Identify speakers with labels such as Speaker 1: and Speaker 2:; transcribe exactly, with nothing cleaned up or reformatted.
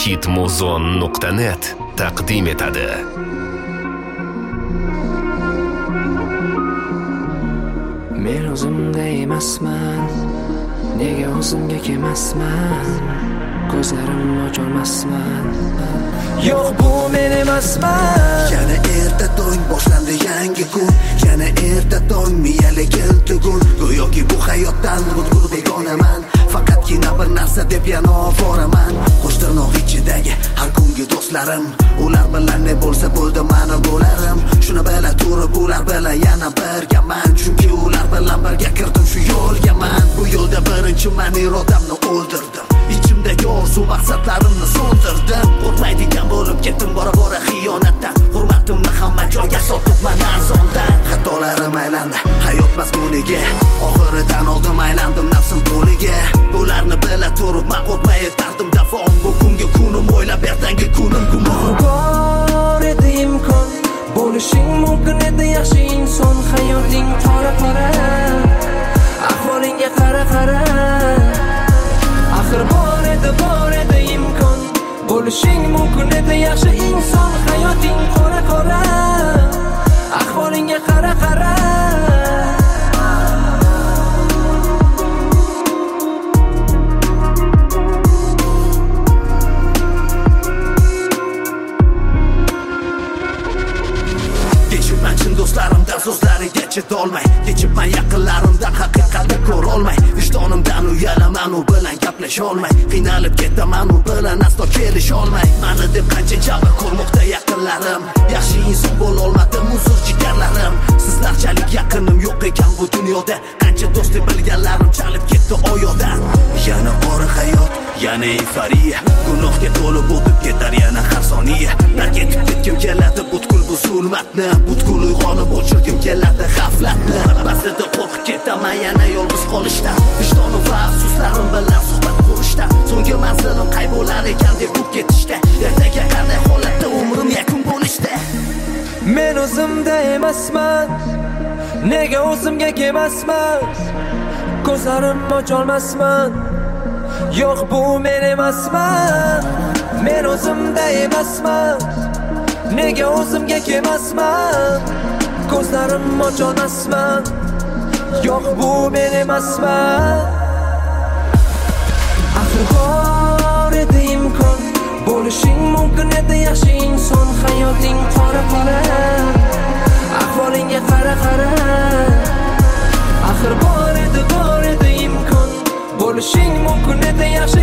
Speaker 1: hitmuzon nuqta net taqdim etadi.
Speaker 2: Men o'zimda emasman, nega o'zimga kelmasman, ko'zlarim ocholmasman. Yo'q, bu men emasman.
Speaker 3: Yana erta tong boshlandi yangi kun, yana erta tong miyaligim tugun. Go'yoki bu hayotdan butkul begonaman, faqatgina bir narsa deb yana ovoraman. Qo'shtirnoq ichidagi har kungi do'stlarim, ular bilan ne bo'lsa bo'ldi mani bo'larim. Shuni bila turib ular bilan yana birgaman, chunki ular bilan birga kirdim shu yo'lga man. Bu yo'lda birinchi men irodamni o'ldirdim, ichimdagi orzu maqsadlarimni so'ndirdim. Qo'rqmaydigan bo'lib ketdim bora-bora xiyonatdan, hurmatimni hamma joyga sotibman arzondan. Xatolarim aylandi hayot mazmuniga, oxiridan oldim aylandim nafsim to'liga. Bularni bila turib men qo'rqmay etardim davom, bu kungi kunim o'ylab ertangi kunim gumon.
Speaker 2: Bor edi imkon, bo'lishing mumkin edi yaxshi inson. Hayoting qora-qora, ahvolingga qara-qara. Axir bor edi, bor edi imkon, bo'lishing mumkin edi yaxshi inson. Hayoting qora-qora, ahvolingga qara-qara.
Speaker 3: Kechibman chin do'stlarimdan so'zlariga chidolmay, kechibman yaqinlarimdan haqiqatni ko'rolmay, vijdonimdan uyalaman u bilan gaplasholmay, qiynalib ketaman u bilan aslo kelisholmay. Mani deb qancha jabr ko'rmoqda yaqinlarim, yaxshi inson bo'lolmadim uzr jigarlarim. Sizlarchalik yaqinim yo'q ekan bu dunyoda, qancha do'st deb bilganlarim chalib ketdi oyoqdan. Yana qora hayot, yana euforiya, gunohga to'lib o'tib ketar yana har soniya. Dark etib ketgim keladi butkul bu zulmatni, butkul uyg'onib o'chirgim keladi g'aflatni. Ba'zida qo'rqib ketaman yana yolg'iz qolishdan, vijdonim va afsuslarim bilan suhbat qurishdan. So'nggi manzilim qay bo'lar ekan deb kutib ketishda, ertaga qanday holatda umrim yakun bo'lishda.
Speaker 2: Men o'zimda emasman, nega o'zimga kelmasman, ko'zlarim ocholmasman. Yo'q, bu men emasman. Men o'zimda emasman, nega o'zimga kelmasman, ko'zlarim ocholmasman. Yo'q, bu men emasman. Axir bor edi imkon, bo'lishing mumkin edi yaxshi inson. Hayoting qora-qora, ahvolingga qara-qara. Axir bor edi, bor edi imkon, bo'lishing mumkin edi yaxshi